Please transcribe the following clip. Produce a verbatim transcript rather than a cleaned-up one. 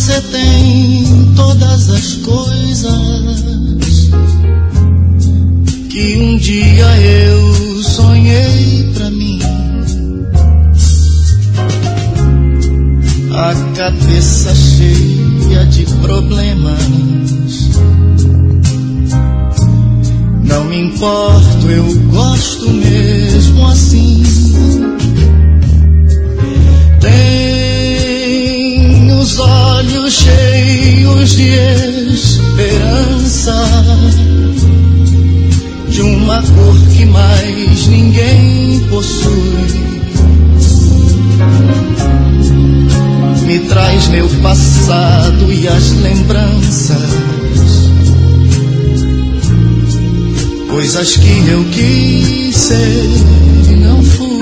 você tem todas as coisas que um dia eu sonhei pra mim. A cabeça cheia de problemas, não me importo, eu gosto mesmo assim. Tem os olhos cheios de esperança, de uma cor que mais ninguém possui. Me traz meu passado e as lembranças, coisas que eu quis ser e não fui.